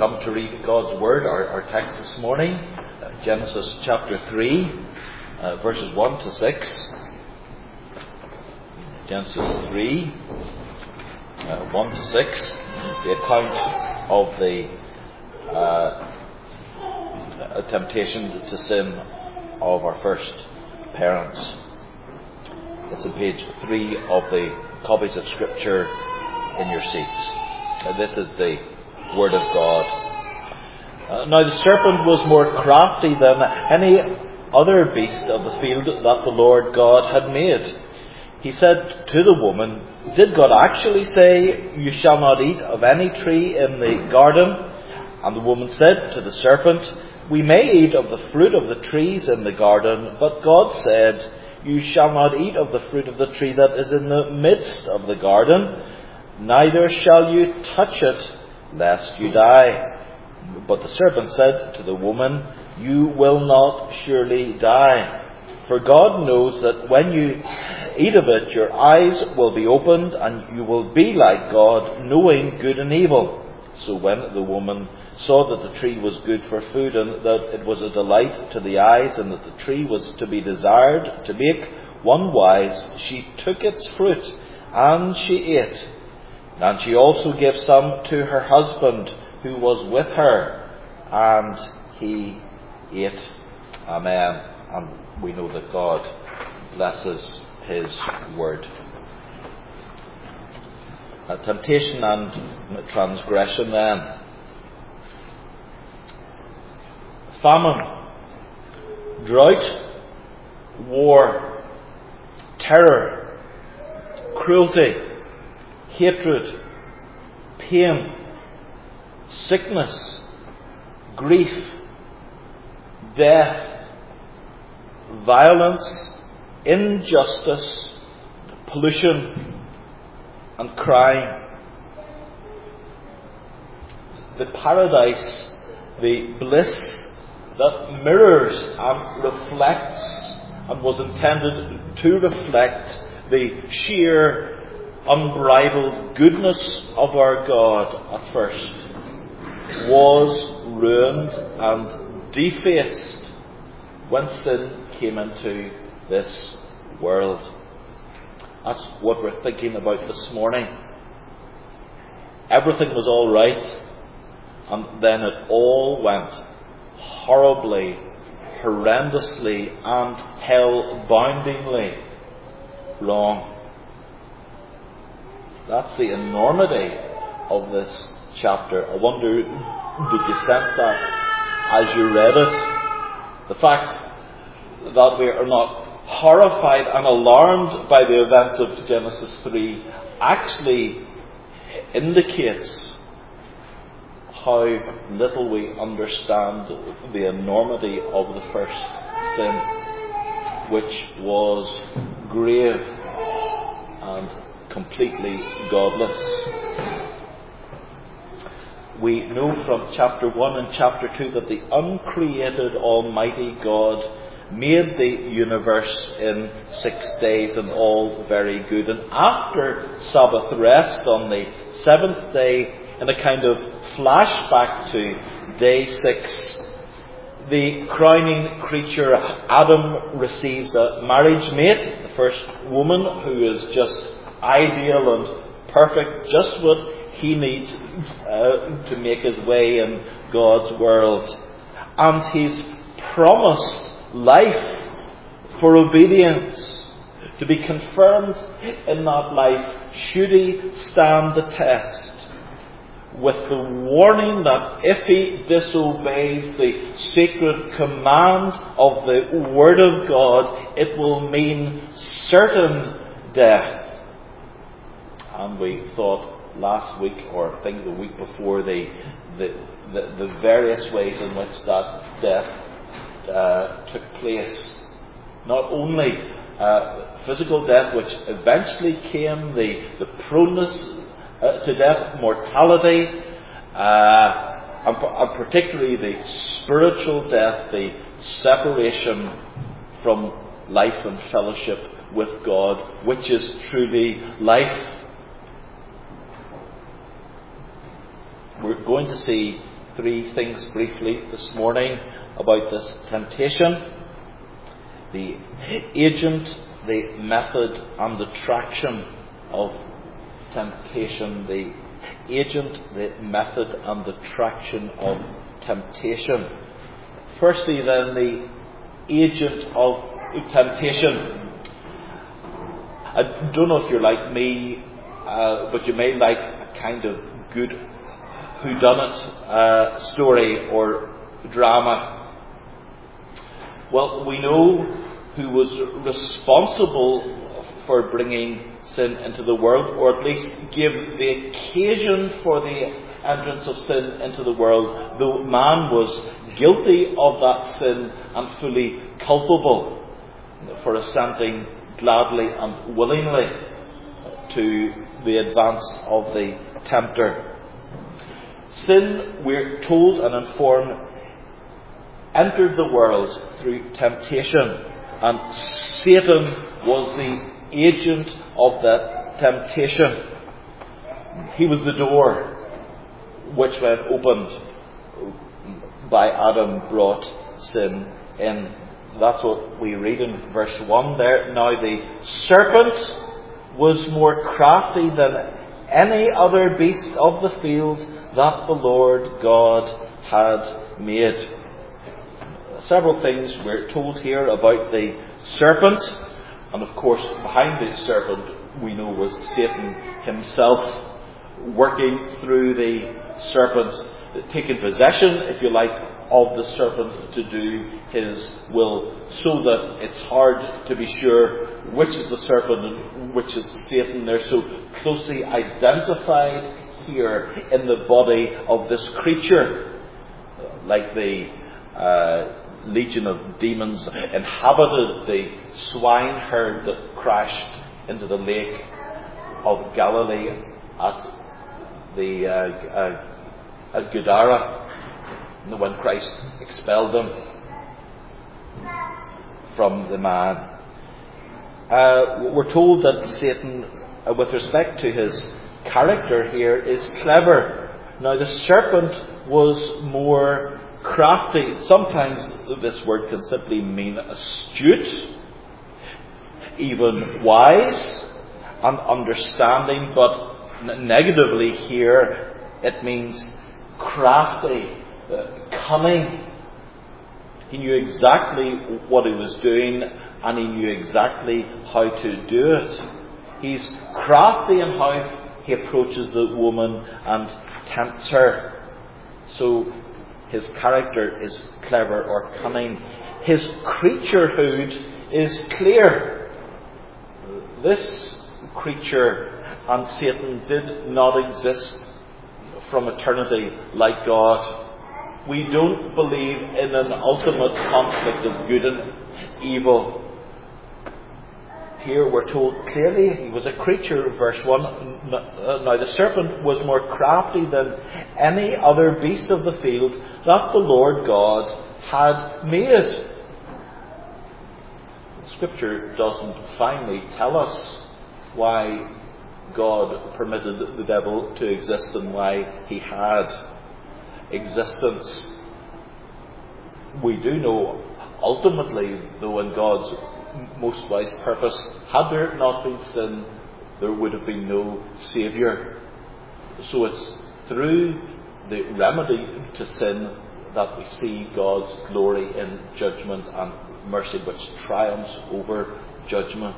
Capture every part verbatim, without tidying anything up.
come to read God's Word, our, our text this morning, uh, Genesis chapter three, uh, verses one to six. Genesis three, uh, one to six, the account of the uh, temptation to sin of our first parents. It's on page three of the copies of Scripture in your seats. Uh, this is the Word of God. Uh, now the serpent was more crafty than any other beast of the field that the Lord God had made. He said to the woman, "Did God actually say, 'You shall not eat of any tree in the garden'?" And the woman said to the serpent, "We may eat of the fruit of the trees in the garden, but God said, 'You shall not eat of the fruit of the tree that is in the midst of the garden, neither shall you touch it, lest you die.' But the serpent said to the woman, 'You will not surely die. For God knows that when you eat of it, your eyes will be opened, and you will be like God, knowing good and evil.' So when the woman saw that the tree was good for food, and that it was a delight to the eyes, and that the tree was to be desired to make one wise, she took its fruit, and she ate. And she also gave some to her husband, who was with her, and he ate." Amen. And we know that God blesses His Word. A temptation and transgression then. Famine, drought, war, terror, cruelty, hatred, pain, sickness, grief, death, violence, injustice, pollution, and crime. The paradise, the bliss that mirrors and reflects, and was intended to reflect the sheer, unbridled goodness of our God at first, was ruined and defaced when sin came into this world. That's what we're thinking about this morning. Everything was all right, and then it all went horribly, horrendously, and hell-boundingly wrong. That's the enormity of this chapter. I wonder, did you sense that as you read it? The fact that we are not horrified and alarmed by the events of Genesis three actually indicates how little we understand the enormity of the first sin, which was grave and completely godless. We know from chapter one and chapter two that the uncreated Almighty God made the universe in six days, and all very good. And after Sabbath rest on the seventh day, in a kind of flashback to day six, the crowning creature Adam receives a marriage mate, the first woman, who is just ideal and perfect, just what he needs uh, to make his way in God's world. And he's promised life for obedience, to be confirmed in that life should he stand the test, with the warning that if he disobeys the sacred command of the Word of God, it will mean certain death. And we thought last week, or I think the week before, the the, the, the various ways in which that death uh, took place. Not only uh, physical death, which eventually came, the, the proneness uh, to death, mortality, uh, and, and particularly the spiritual death, the separation from life and fellowship with God, which is truly life. We're going to see three things briefly this morning about this temptation: the agent, the method, and the traction of temptation. The agent, the method, and the traction of temptation. Firstly, then, the agent of temptation. I don't know if you're like me, uh, but you may like a kind of good whodunit uh, story or drama. Well, we know who was responsible for bringing sin into the world, or at least gave the occasion for the entrance of sin into the world. The man was guilty of that sin and fully culpable for assenting gladly and willingly to the advance of the tempter. Sin, we're told and informed, entered the world through temptation, and Satan was the agent of that temptation. He was the door which, when opened by Adam, brought sin in. That's what we read in verse one there. Now the serpent was more crafty than any other beast of the field that the Lord God had made. Several things we're told here about the serpent. And of course, behind the serpent, we know, was Satan himself, working through the serpent, taking possession, if you like, of the serpent to do his will, so that it's hard to be sure which is the serpent and which is Satan. They're so closely identified here in the body of this creature, like the uh, legion of demons inhabited the swineherd that crashed into the lake of Galilee at the uh, uh, at Gadara, when Christ expelled them from the man. Uh, we're told that Satan, uh, with respect to his character here, is clever. Now, the serpent was more crafty. Sometimes this word can simply mean astute, even wise and understanding, but negatively here it means crafty, uh, cunning. He knew exactly what he was doing, and he knew exactly how to do it. He's crafty in how he approaches the woman and tempts her. So his character is clever or cunning. His creaturehood is clear. This creature and Satan did not exist from eternity like God. We don't believe in an ultimate conflict of good and evil. Here we're told clearly he was a creature, verse one. Now the serpent was more crafty than any other beast of the field that the Lord God had made. Scripture doesn't finally tell us why God permitted the devil to exist and why he had existence. We do know ultimately, though, in God's most wise purpose, had there not been sin, there would have been no Saviour. So it's through the remedy to sin that we see God's glory in judgment and mercy, which triumphs over judgment.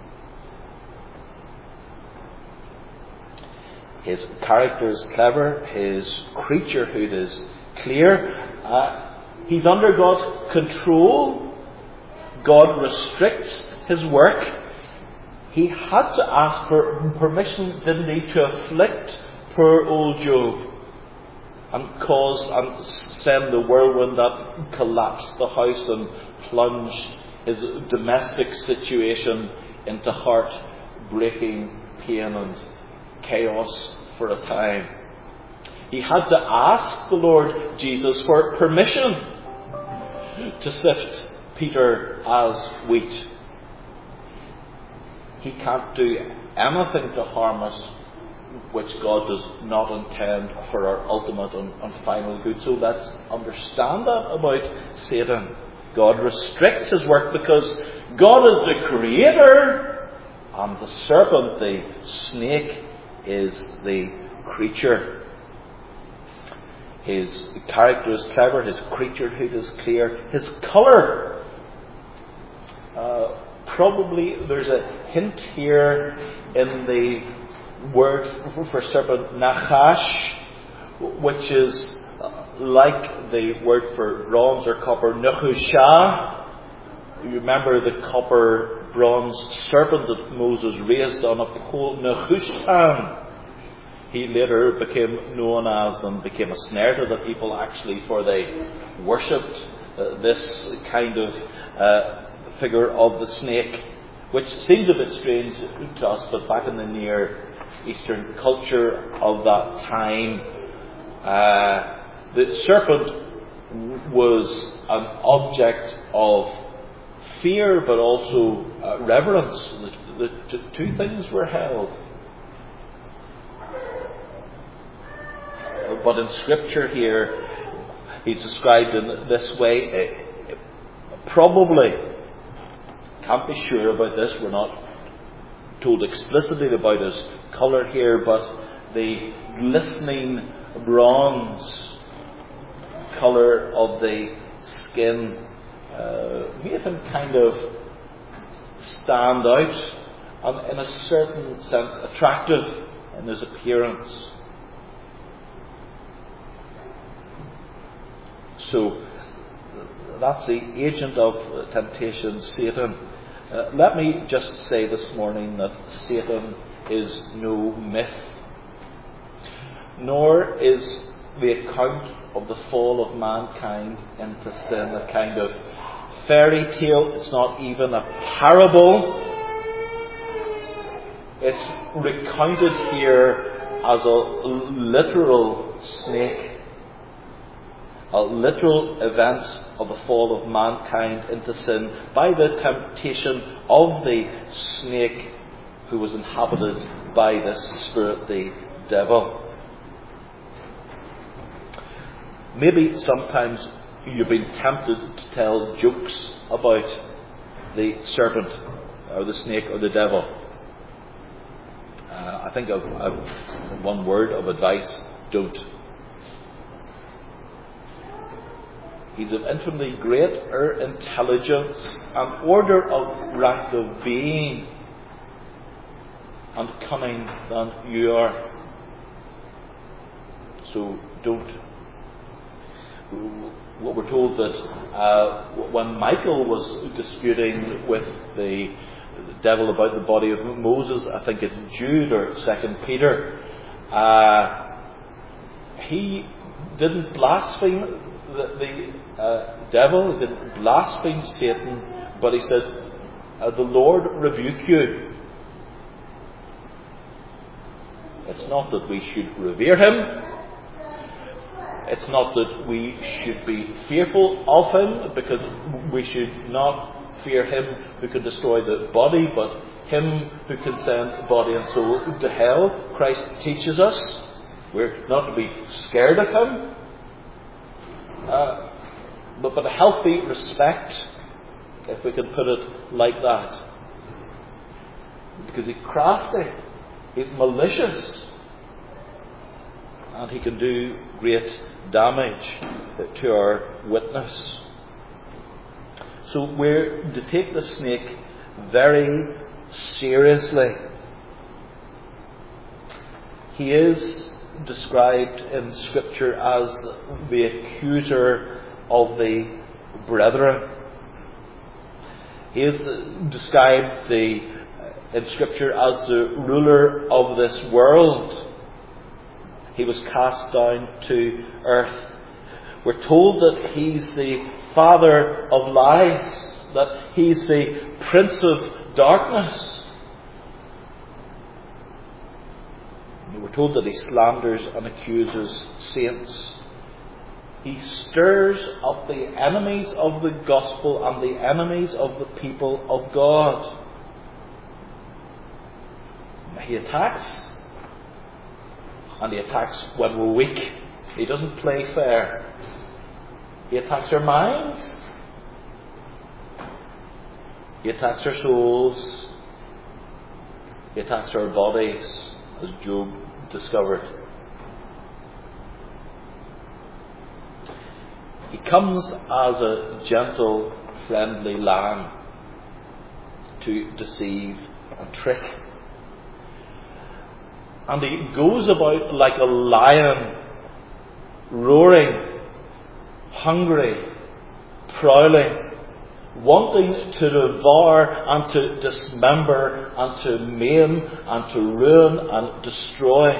His character is clever, his creaturehood is clear. Uh, he's under God's control. God restricts his work. He had to ask for permission, didn't he, to afflict poor old Job and cause and send the whirlwind that collapsed the house and plunged his domestic situation into heart-breaking pain and chaos for a time. He had to ask the Lord Jesus for permission to sift Peter as wheat. He can't do anything to harm us which God does not intend for our ultimate and, and final good. So let's understand that about Satan. God restricts his work because God is the creator, and the serpent, the snake, is the creature. His character is clever, his creaturehood is clear, his colour. Uh, probably there's a hint here in the word for serpent, nachash, which is like the word for bronze or copper, nechusha. You remember the copper bronze serpent that Moses raised on a pole, nechushan. He later became known as and became a snare to the people, actually, for they worshipped uh, this kind of uh, figure of the snake, which seems a bit strange to us, but back in the Near Eastern culture of that time, uh, the serpent was an object of fear, but also uh, reverence. The, the, the two things were held. But in Scripture here, he's described in this way. Probably, can't be sure about this, we're not told explicitly about his colour here, but the glistening bronze colour of the skin uh, made him kind of stand out and, in a certain sense, attractive in his appearance. So, that's the agent of temptation, Satan. Uh, let me just say this morning that Satan is no myth, nor is the account of the fall of mankind into sin a kind of fairy tale. It's not even a parable. It's recounted here as a literal snake. A literal event of the fall of mankind into sin by the temptation of the snake who was inhabited by this spirit, the devil. Maybe sometimes you've been tempted to tell jokes about the serpent or the snake or the devil. Uh, I think I've, I've one word of advice: don't. He's of infinitely greater intelligence and order of rank of being and cunning than you are. So don't. What we're told that uh, when Michael was disputing with the devil about the body of Moses, I think in Jude or Second Peter, uh, he didn't blaspheme the, the uh, devil, he didn't blaspheme Satan, but he said, uh, "The Lord rebuke you." It's not that we should revere him. It's not that we should be fearful of him, because we should not fear him who can destroy the body, but him who can send body and soul to hell. Christ teaches us we're not to be scared of him, uh, but, but a healthy respect, if we can put it like that. Because he's crafty, he's malicious, and he can do great damage to our witness. So we're to take the snake very seriously. He is described in Scripture as the accuser of the brethren. He is described the, in Scripture as the ruler of this world. He was cast down to earth. We're told that he's the father of lies, that he's the prince of darkness. We're told that he slanders and accuses saints. He stirs up the enemies of the gospel and the enemies of the people of God. He attacks. and he attacks when we're weak. He doesn't play fair. He attacks our minds. He attacks our souls. He attacks our bodies, as Job discovered. He comes as a gentle, friendly lamb to deceive and trick. And he goes about like a lion, roaring, hungry, prowling, wanting to devour and to dismember and to maim and to ruin and destroy.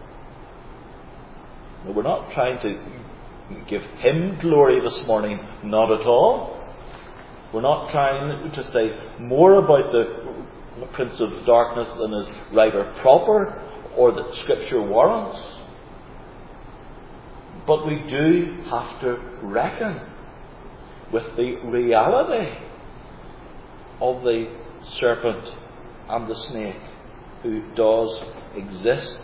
No, we're not trying to give him glory this morning, not at all. We're not trying to say more about the Prince of Darkness than is right or proper or that Scripture warrants. But we do have to reckon with the reality of the serpent and the snake who does exist.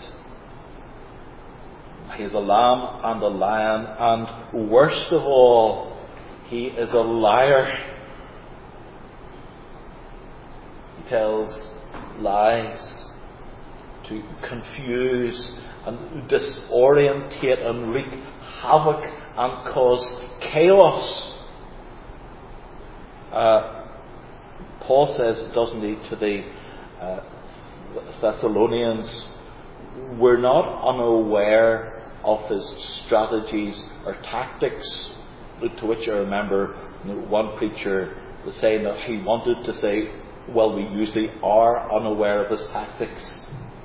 He is a lamb and a lion, and worst of all, he is a liar. He tells lies to confuse and disorientate and wreak havoc and cause chaos. Uh, Paul says, doesn't he, to the uh, Thessalonians, we're not unaware of his strategies or tactics, to which I remember one preacher was saying that he wanted to say, well, we usually are unaware of his tactics.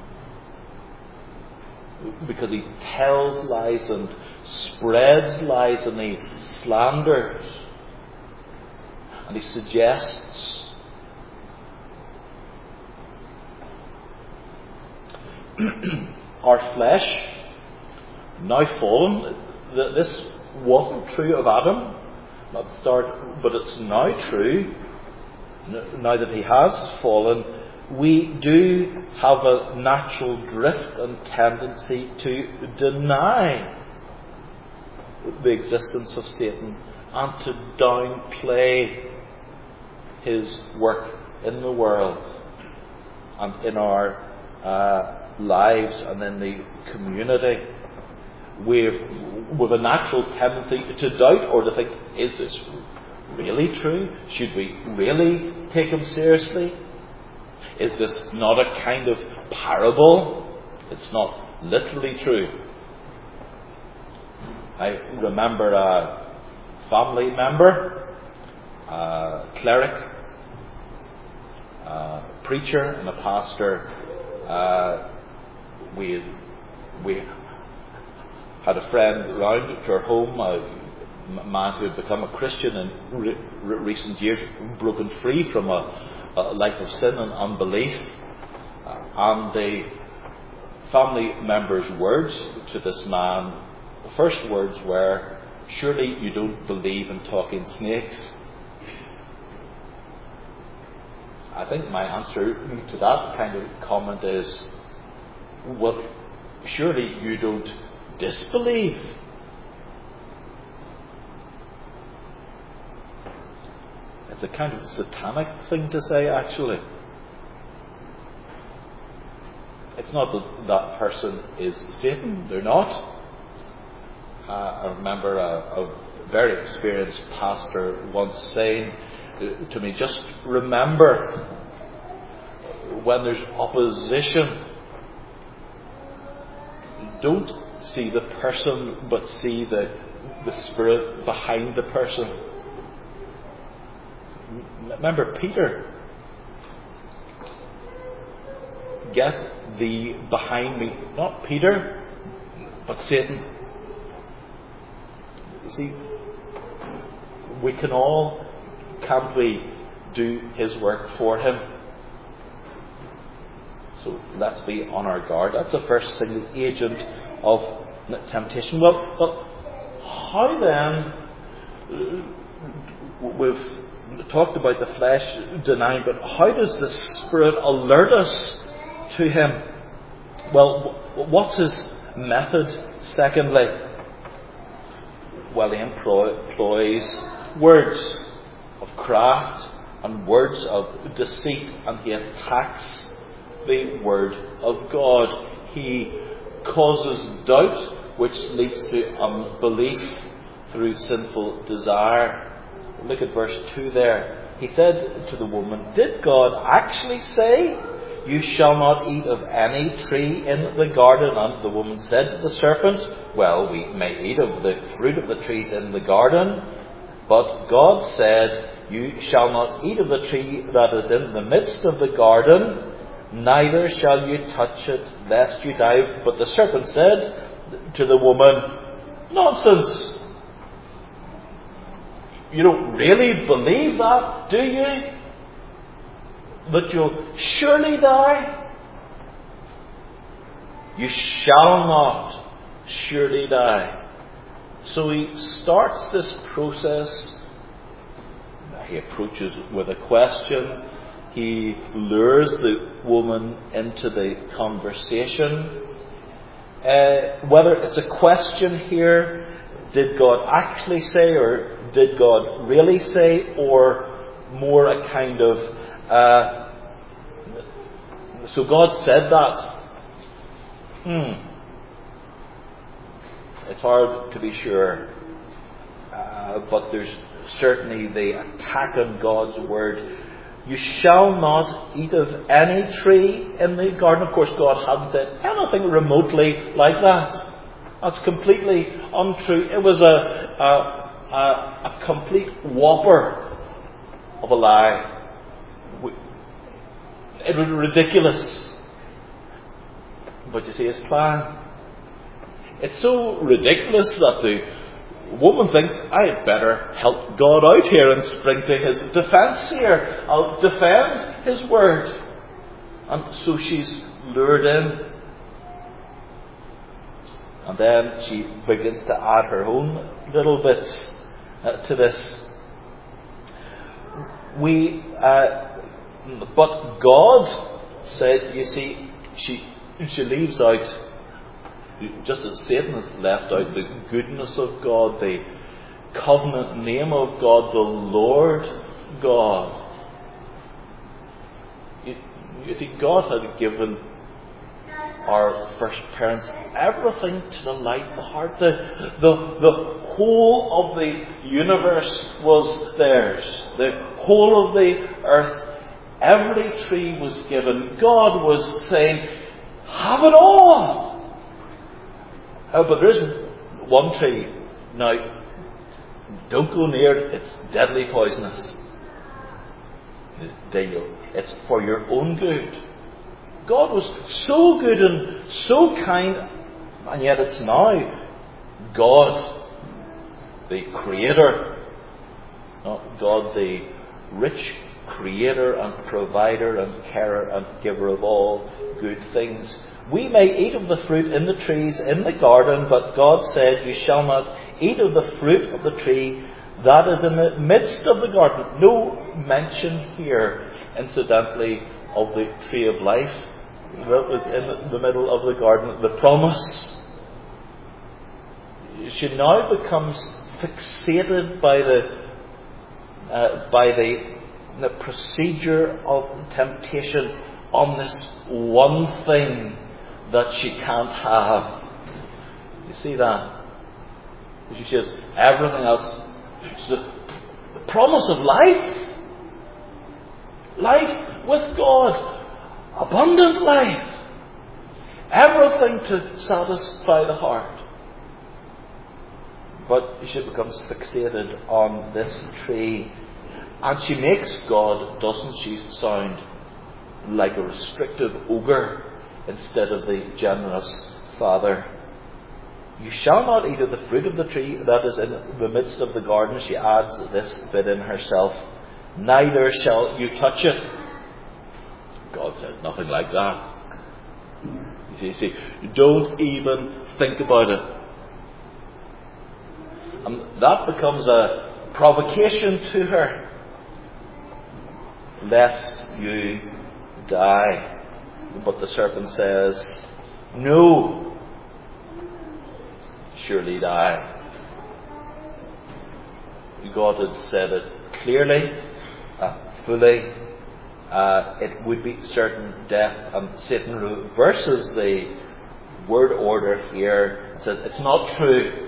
Because he tells lies and spreads lies and he slanders and he suggests. Our flesh, now fallen, this wasn't true of Adam at the start, but it's now true, now that he has fallen. We do have a natural drift and tendency to deny the existence of Satan and to downplay his work in the world and in our uh, lives and in the community. We've, with a natural tendency to doubt or to think, is this really true? Should we really take him seriously? Is this not a kind of parable? It's not literally true. I remember a family member, a cleric, a preacher and a pastor. Uh, we we had a friend round to our home, a man who had become a Christian in re- re- recent years, broken free from a a life of sin and unbelief, uh, and the family member's words to this man, the first words were, "Surely you don't believe in talking snakes?" I think my answer to that kind of comment is, well, surely you don't disbelieve. It's a kind of satanic thing to say, actually. It's not that that person is Satan. They're not. Uh, I remember a, a very experienced pastor once saying to me, just remember, when there's opposition, don't see the person, but see the, the spirit behind the person. Remember Peter. Get thee behind me. Not Peter, but Satan. You see, we can all, can't we, do his work for him? So let's be on our guard. That's the first thing, the agent of temptation. Well, well how then, we've talked about the flesh denying, but how does the Spirit alert us to him? Well, what's his method, secondly, well, he employ, employs words of craft and words of deceit, and he attacks the Word of God. He causes doubt, which leads to unbelief through sinful desire. Look at verse two there. He said to the woman, "Did God actually say, 'You shall not eat of any tree in the garden'?" And the woman said to the serpent, "Well, we may eat of the fruit of the trees in the garden, but God said, 'You shall not eat of the tree that is in the midst of the garden, neither shall you touch it, lest you die.' But the serpent said to the woman, 'Nonsense! You don't really believe that, do you? That you'll surely die? You shall not surely die.'" So he starts this process. He approaches with a question. He lures the woman into the conversation. Uh, whether it's a question here, did God actually say, or did God really say, or more a kind of, uh, so God said that. Hmm. It's hard to be sure. Uh, but there's certainly the attack on God's word. You shall not eat of any tree in the garden. Of course, God hadn't said anything remotely like that. That's completely untrue. It was a, a, a, a complete whopper of a lie. It was ridiculous. But you see his plan. It's so ridiculous that the woman thinks, "I better help God out here and spring to his defence here. I'll defend his word." And so she's lured in. And then she begins to add her own little bits uh, to this. We, uh, but God said, you see, she she leaves out, just as Satan has left out the goodness of God, the covenant name of God, the Lord God. You, you see, God had given our first parents everything to delight the heart. The, the, the whole of the universe was theirs. The whole of the earth, every tree was given. God was saying, "Have it all." Oh, but there is one tree. Now, don't go near it. It's deadly poisonous. Daniel, it's for your own good. God was so good and so kind, and yet it's now God, the Creator, not God, the rich Creator and Provider and Carer and Giver of all good things. We may eat of the fruit in the trees in the garden, but God said, "You shall not eat of the fruit of the tree that is in the midst of the garden." No mention here, incidentally, of the tree of life that was in the middle of the garden. The promise. She now becomes fixated by the uh, by the, the procedure of temptation on this one thing that she can't have. You see that? She says everything else. The, the promise of life. Life with God. Abundant life. Everything to satisfy the heart. But she becomes fixated on this tree. And she makes God, doesn't she, sound like a restrictive ogre instead of the generous Father. "You shall not eat of the fruit of the tree that is in the midst of the garden." She adds this bit in herself. "Neither shall you touch it." God said nothing like that. You see, you see, don't even think about it. And that becomes a provocation to her. "Lest you die." But the serpent says, "No, surely die. God had said it clearly, uh, fully. Uh, it would be certain death, and Satan reverses the word order here and says it's not true.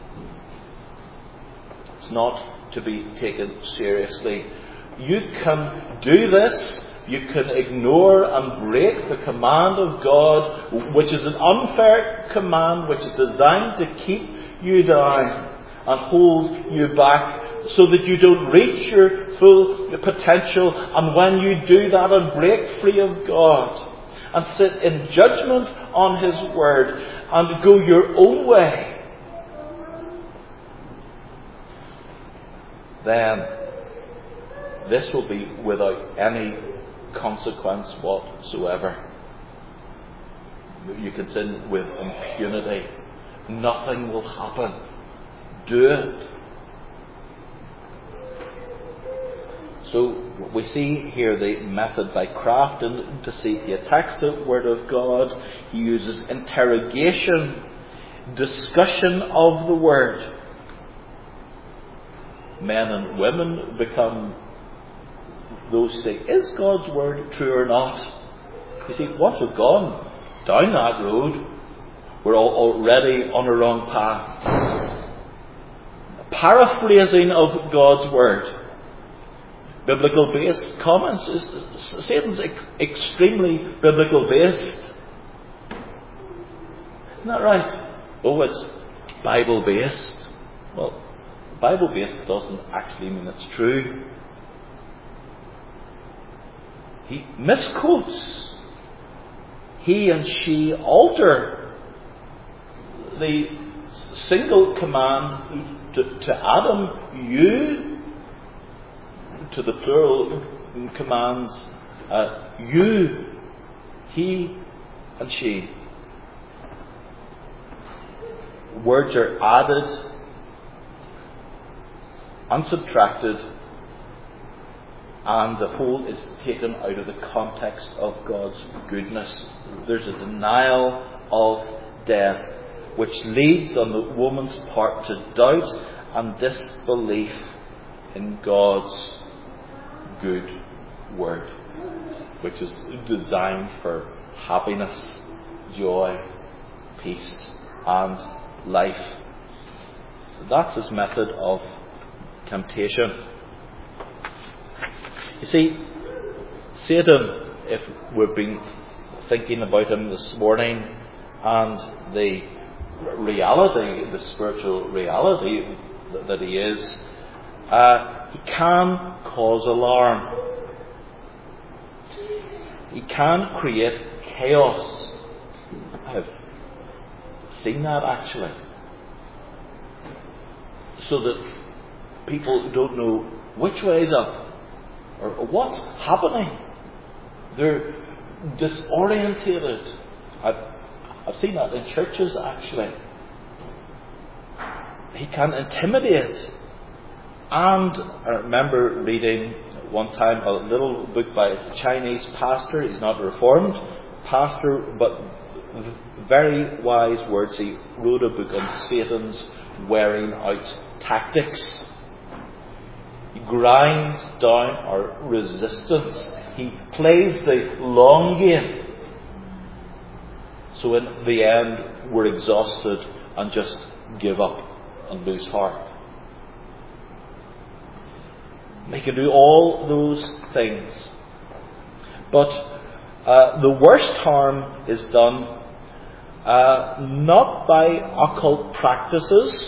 It's not to be taken seriously. You can do this. You can ignore and break the command of God, which is an unfair command, which is designed to keep you down and hold you back so that you don't reach your full potential. And when you do that and break free of God and sit in judgment on His Word and go your own way, then this will be without any consequence whatsoever. You can sin with impunity. Nothing will happen. Do it. So we see here the method by craft and deceit. He attacks the Word of God. He uses interrogation, discussion of the Word. Men and women become those who say, is God's Word true or not? You see, once we've gone down that road, we're all already on a wrong path. Paraphrasing of God's Word. Biblical based comments. Satan's extremely biblical based. Isn't that right? Oh, it's Bible based. Well, Bible based doesn't actually mean it's true. He misquotes. He and she alter the single command to, to Adam, you, to the plural commands, uh, you, he, and she. Words are added and subtracted, and the whole is taken out of the context of God's goodness. There's a denial of death, which leads on the woman's part to doubt and disbelief in God's good Word, which is designed for happiness, joy, peace, and life. That's his method of temptation. You see, Satan, if we've been thinking about him this morning and the reality, the spiritual reality that he is, uh, he can cause alarm. He can create chaos. I've seen that actually. So that people don't know which way is up or what's happening. They're disorientated. I've, I've seen that in churches actually. He can intimidate. And I remember reading one time a little book by a Chinese pastor. He's not a Reformed pastor, but very wise words. He wrote a book on Satan's wearing out tactics. He grinds down our resistance. He plays the long game. So in the end, we're exhausted and just give up and lose heart. They can do all those things. But uh, the worst harm is done uh, not by occult practices,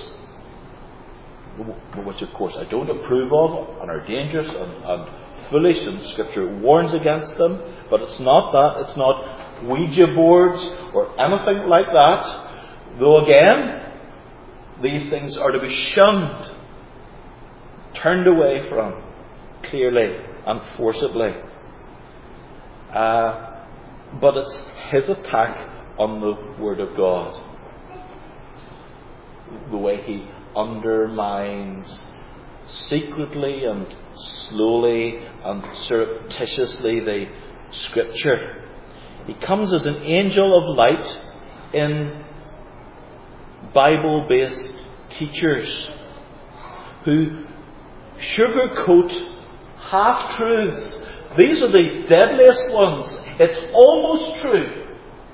which of course I don't approve of and are dangerous and, and foolish, and Scripture warns against them. But it's not that. It's not Ouija boards or anything like that. Though again, these things are to be shunned, turned away from, clearly and forcibly. Uh, but it's his attack on the Word of God. The way he undermines secretly and slowly and surreptitiously the Scripture. He comes as an angel of light in Bible-based teachers who sugarcoat half-truths. These are the deadliest ones. It's almost true,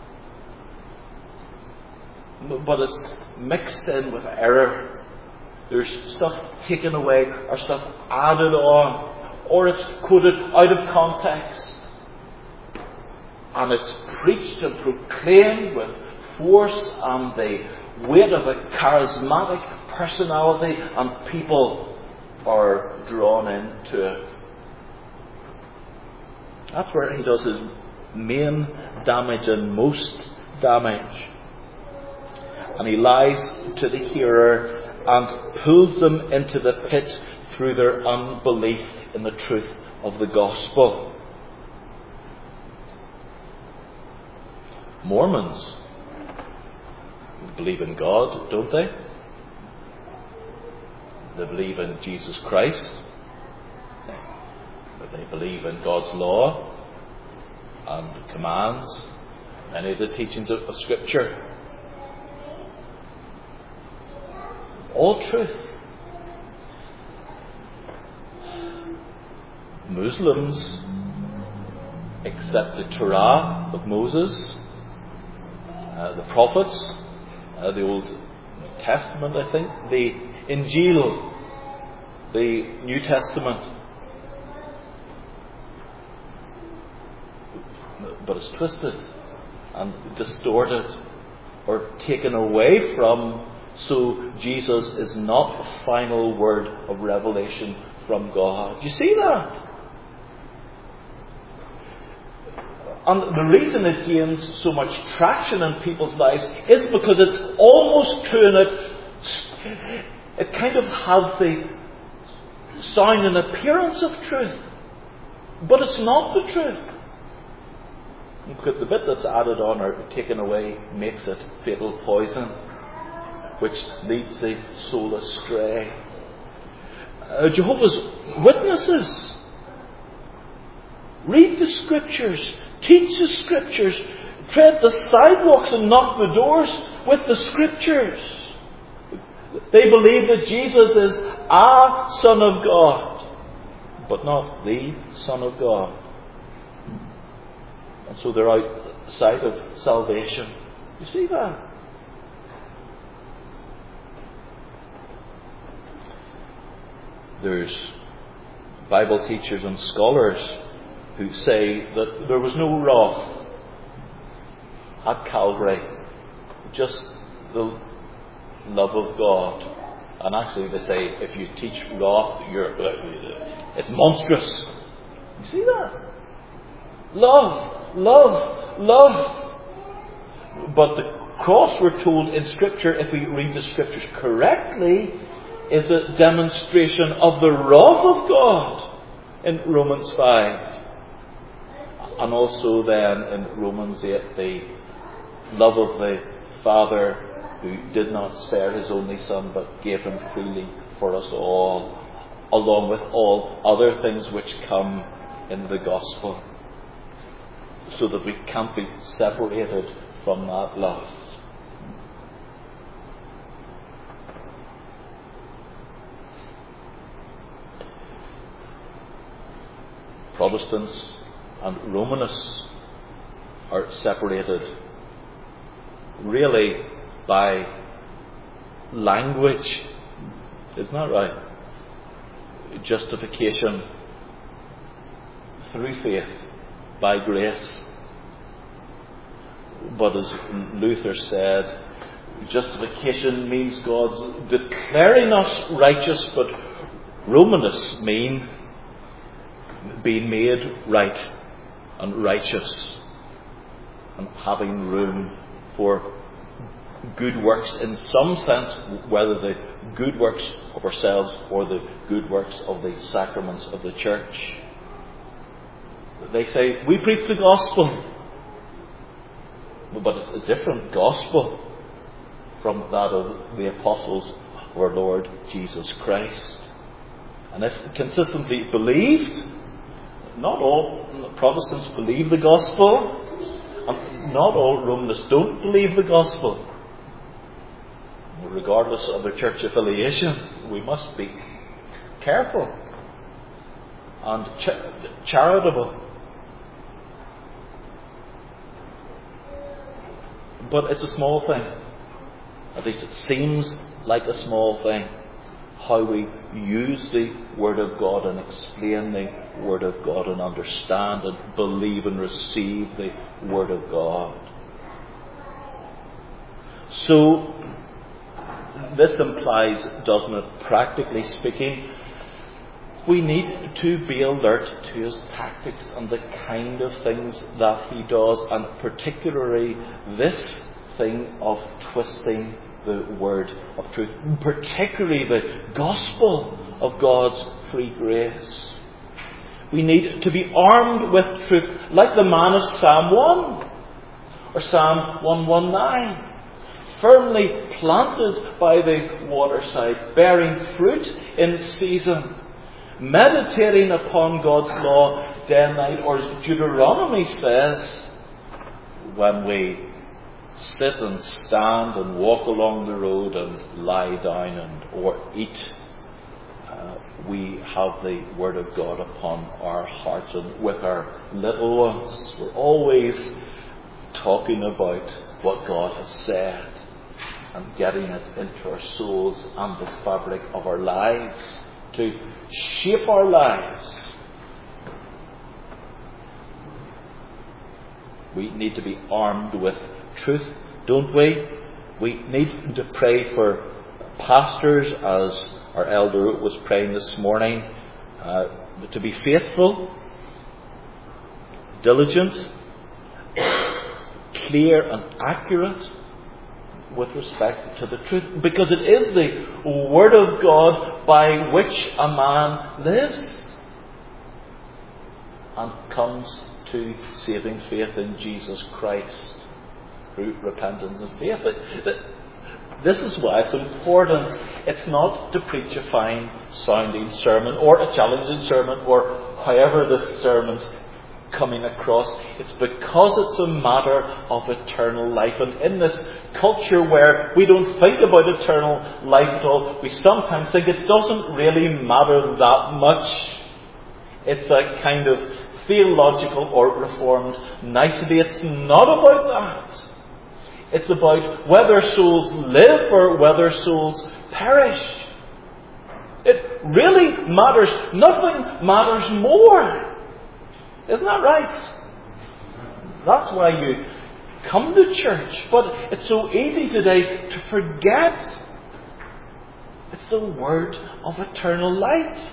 but it's mixed in with error. There's stuff taken away or stuff added on, or it's quoted out of context. And it's preached and proclaimed with force and the weight of a charismatic personality, and people are drawn into it. That's where he does his main damage and most damage. And he lies to the hearer and pulls them into the pit through their unbelief in the truth of the gospel. Mormons believe in God, don't they? They believe in Jesus Christ. They believe in God's law and commands, many of the teachings of, of Scripture. All truth. Muslims accept the Torah of Moses, uh, the prophets, uh, the Old Testament, I think, the Injil, the New Testament. But it's twisted and distorted or taken away from, so Jesus is not the final word of revelation from God. You see that? And the reason it gains so much traction in people's lives is because it's almost true, and it, it kind of has the sound and appearance of truth. But it's not the truth. Because the bit that's added on or taken away makes it fatal poison, which leads the soul astray. Uh, Jehovah's Witnesses read the Scriptures, teach the Scriptures, tread the sidewalks and knock the doors with the Scriptures. They believe that Jesus is a Son of God, but not the Son of God. And so they're outside of salvation. You see that? There's Bible teachers and scholars who say that there was no wrath at Calvary, just the love of God. And actually they say if you teach wrath, you're, it's monstrous. You see that? Love, love, love. But the cross, we're told in Scripture, if we read the Scriptures correctly, is a demonstration of the wrath of God in Romans five. And also then in Romans eight, the love of the Father who did not spare his only Son but gave him freely for us all, along with all other things which come in the gospel, so that we can't be separated from that love. Protestants and Romanists are separated really by language. Isn't that right? Justification through faith by grace. But as Luther said, justification means God's declaring us righteous, but Romanists mean being made right and righteous and having room for good works in some sense, whether the good works of ourselves or the good works of the sacraments of the church. They say, we preach the gospel, but it's a different gospel from that of the apostles of our Lord Jesus Christ. And if consistently believed, not all Protestants believe the gospel, and not all Romanists don't believe the gospel. regardless of their church affiliation, we must be careful and ch- charitable. But it's a small thing. At least it seems like a small thing. How we use the Word of God and explain the Word of God and understand and believe and receive the Word of God. So, this implies, doesn't it, practically speaking, we need to be alert to his tactics and the kind of things that he does, and particularly this thing of twisting the word of truth, particularly the gospel of God's free grace. We need to be armed with truth, like the man of Psalm one or Psalm one nineteen. Firmly planted by the waterside, bearing fruit in season, meditating upon God's law day and night. Or as Deuteronomy says, when we sit and stand and walk along the road and lie down and or eat, uh, we have the Word of God upon our hearts, and with our little ones we're always talking about what God has said and getting it into our souls and the fabric of our lives to shape our lives. We need to be armed with truth, don't we? We need to pray for pastors, as our elder was praying this morning, uh, to be faithful, diligent, clear and accurate with respect to the truth, because it is the Word of God by which a man lives and comes to saving faith in Jesus Christ through repentance and faith. This is why it's important. It's not to preach a fine sounding sermon or a challenging sermon or however this sermon's coming across. It's because it's a matter of eternal life. And in this culture where we don't think about eternal life at all, we sometimes think it doesn't really matter that much. It's a kind of theological or reformed nicety. It's not about that. It's about whether souls live or whether souls perish. It really matters. Nothing matters more. Isn't that right? That's why you come to church. But it's so easy today to forget. It's the word of eternal life.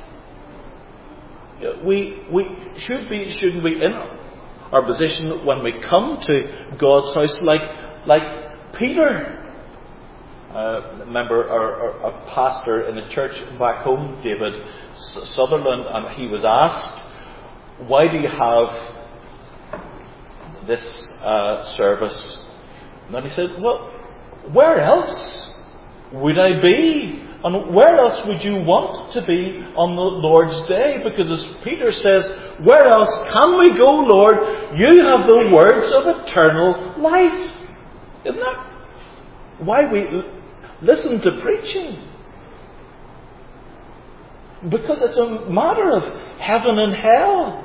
We we should be, shouldn't we, in our position when we come to God's house, like like Peter. Uh, remember our, our, a pastor in a church back home, David Sutherland, and he was asked, why do you have this uh, service? And then he said, well, where else would I be? And where else would you want to be on the Lord's day? Because as Peter says, where else can we go, Lord? You have the words of eternal life. Isn't that why we listen to preaching? Because it's a matter of heaven and hell.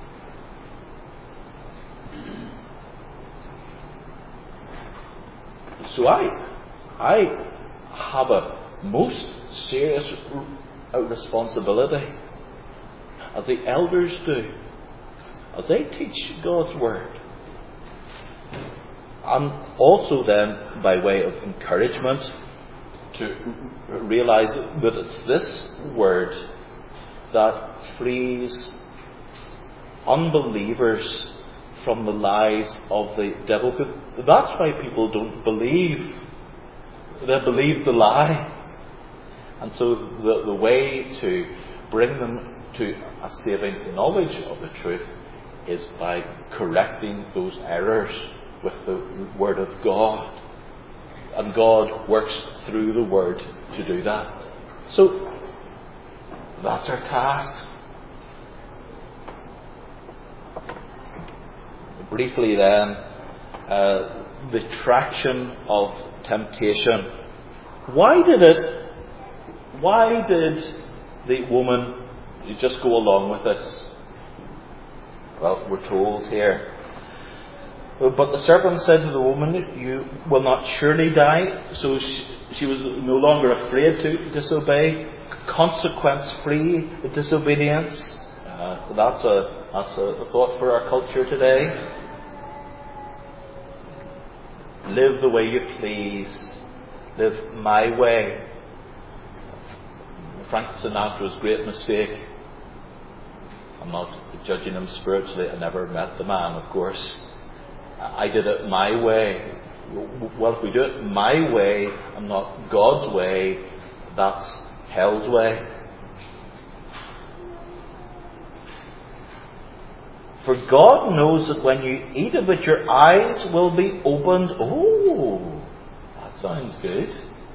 So I, I have a most serious responsibility, as the elders do, as they teach God's Word. And also then, by way of encouragement, to realise that it's this Word that frees unbelievers from the lies of the devil. Because that's why people don't believe. They believe the lie. And so the, the way to bring them to a saving knowledge of the truth is by correcting those errors with the Word of God. And God works through the Word to do that. So that's our task. Briefly then, uh, the traction of temptation. Why did it, why did the woman just go along with it? Well, we're told here. But the serpent said to the woman, you will not surely die. So she, she was no longer afraid to disobey. Consequence-free disobedience. Uh, that's a that's a thought for our culture today. Live the way you please. Live my way. Frank Sinatra's great mistake. I'm not judging him spiritually. I never met the man, of course. I did it my way. Well, if we do it my way and not God's way, that's hell's way. For God knows that when you eat of it, your eyes will be opened. Oh, that sounds good.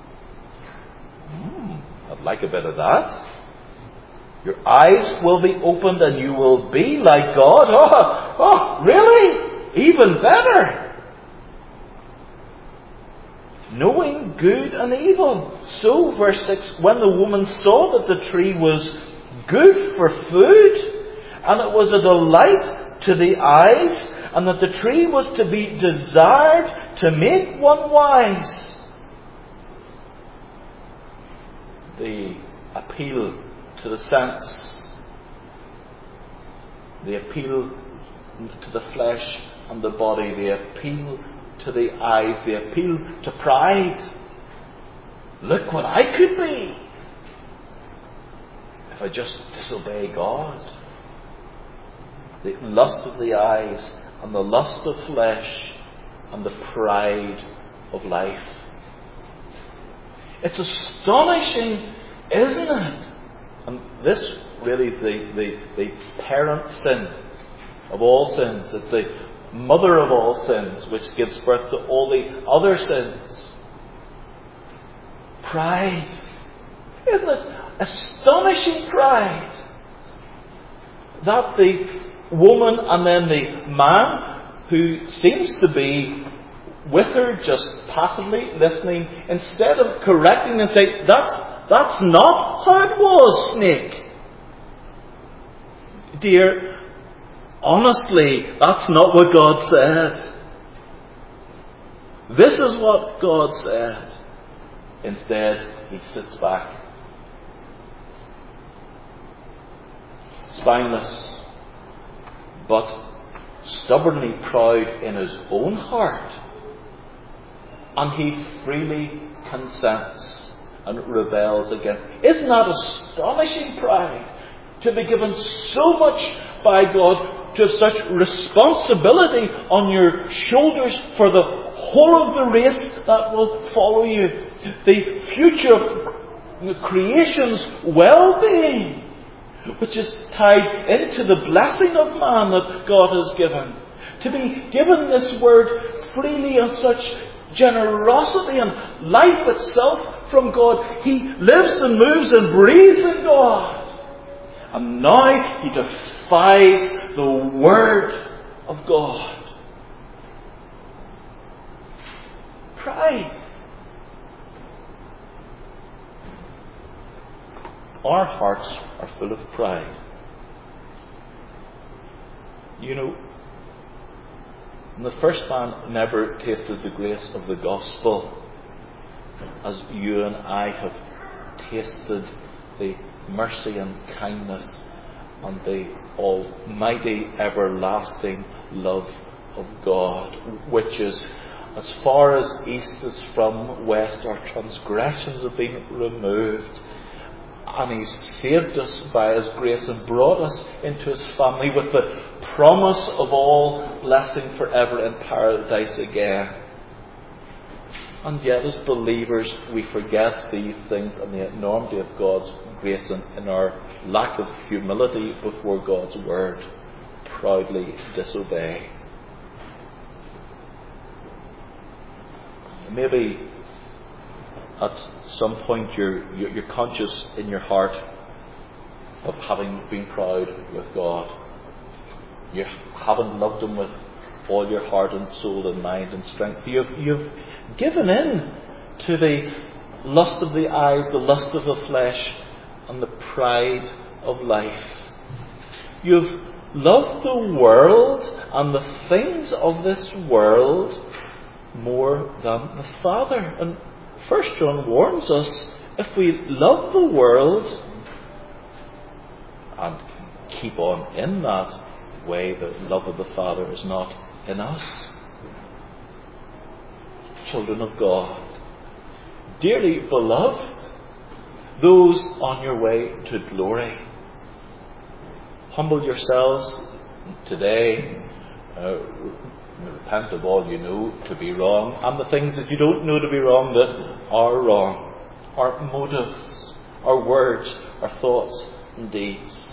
Mm, I'd like a bit of that. Your eyes will be opened and you will be like God. Oh, oh really? Even better. Knowing good and evil. So, verse six, when the woman saw that the tree was good for food, and it was a delight to the eyes, and that the tree was to be desired to make one wise. The appeal to the sense, the appeal to the flesh and the body, the appeal to the eyes, the appeal to pride. Look what I could be if I just disobey God. The lust of the eyes and the lust of flesh and the pride of life. It's astonishing, isn't it? And this really is the, the, the parent sin of all sins. It's the mother of all sins, which gives birth to all the other sins. Pride. Isn't it astonishing pride? That the woman and then the man who seems to be with her just passively listening, instead of correcting and saying, that's, that's not how it was, snake. Dear, honestly, that's not what God said. This is what God said. Instead, he sits back. Spineless, but stubbornly proud in his own heart. And he freely consents and rebels again. Isn't that astonishing pride? To be given so much by God, to have such responsibility on your shoulders for the whole of the race that will follow you. The future of the creation's well-being, which is tied into the blessing of man that God has given. To be given this word freely and such generosity and life itself from God. He lives and moves and breathes in God. And now he defies the word of God. Pride. Our hearts are full of pride. You know, the first man never tasted the grace of the gospel as you and I have tasted the mercy and kindness and the almighty everlasting love of God, which is as far as east is from west. Our transgressions have been removed. And He's saved us by His grace and brought us into His family with the promise of all blessing forever in paradise again. And yet as believers we forget these things and the enormity of God's grace, and in our lack of humility before God's word proudly disobey. Maybe at some point you're, you're conscious in your heart of having been proud with God. You haven't loved Him with all your heart and soul and mind and strength. You've, you've given in to the lust of the eyes, the lust of the flesh, and the pride of life. You've loved the world and the things of this world more than the Father. And First John warns us, if we love the world and keep on in that way, the love of the Father is not in us. Children of God, dearly beloved, those on your way to glory, humble yourselves today. Uh, repent of all you know to be wrong, and the things that you don't know to be wrong that are wrong. Our motives, our words, our thoughts and deeds.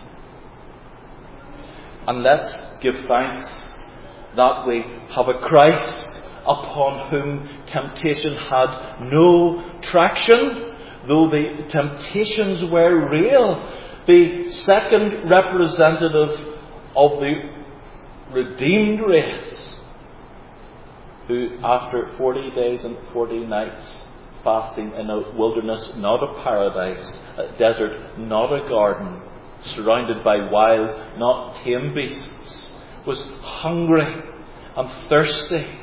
And let's give thanks that we have a Christ upon whom temptation had no traction, though the temptations were real. The second representative of the redeemed race, who after forty days and forty nights fasting in a wilderness, not a paradise, a desert, not a garden, surrounded by wild, not tame beasts, was hungry and thirsty.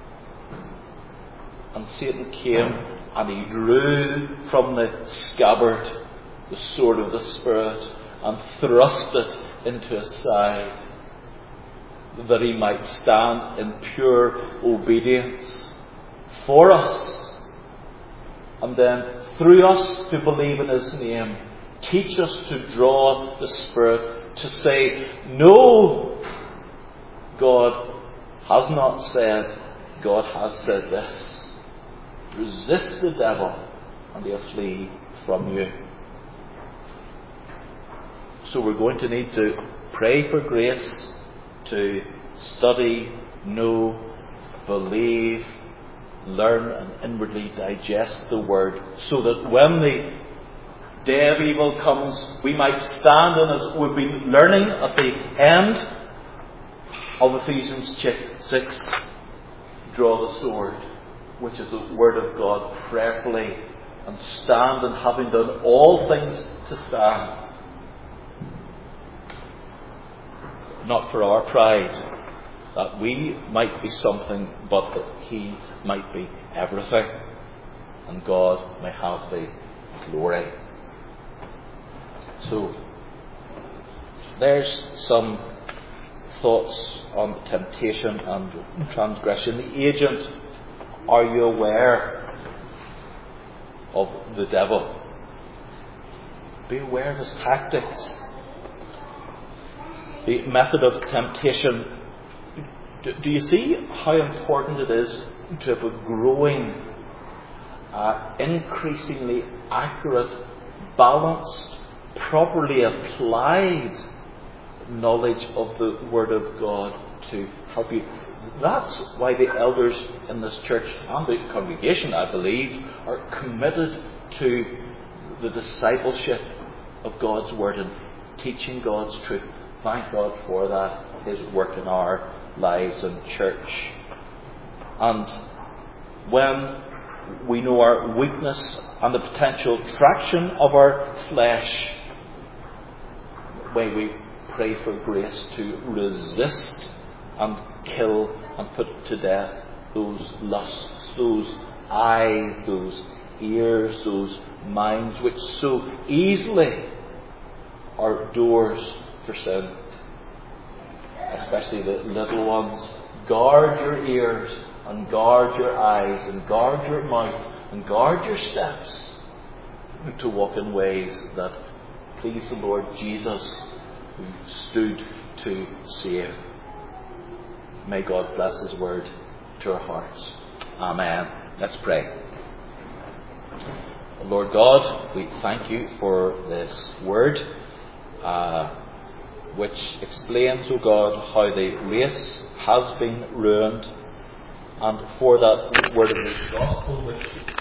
And Satan came and he drew from the scabbard the sword of the Spirit and thrust it into his side, that he might stand in pure obedience for us, and then through us to believe in his name, teach us to draw the Spirit, to say, no, God has not said, God has said this. Resist the devil and he'll flee from you. So we're going to need to pray for grace to study, know, believe, learn and inwardly digest the Word, so that when the day of evil comes, we might stand, and as we've been learning at the end of Ephesians six, draw the sword, which is the Word of God, prayerfully, and stand, and having done all things to stand. Not for our pride, that we might be something, but that He might be everything, and God may have the glory. So, there's some thoughts on temptation and transgression. The agent, are you aware of the devil? Be aware of his tactics. The method of temptation. Do, do you see how important it is to have a growing, uh, increasingly accurate, balanced, properly applied knowledge of the Word of God to help you? That's why the elders in this church and the congregation, I believe, are committed to the discipleship of God's Word and teaching God's truth. Thank God for that, His work in our lives and church. And when we know our weakness and the potential traction of our flesh, may we pray for grace to resist and kill and put to death those lusts, those eyes, those ears, those minds which so easily are doors for sin. Especially the little ones. Guard your ears and guard your eyes and guard your mouth and guard your steps to walk in ways that please the Lord Jesus, who stood to save. May God bless His Word to our hearts. Amen. Let's pray. Lord God, we thank You for this Word, uh, which explains, O God, how the race has been ruined, and for that Word of the Gospel which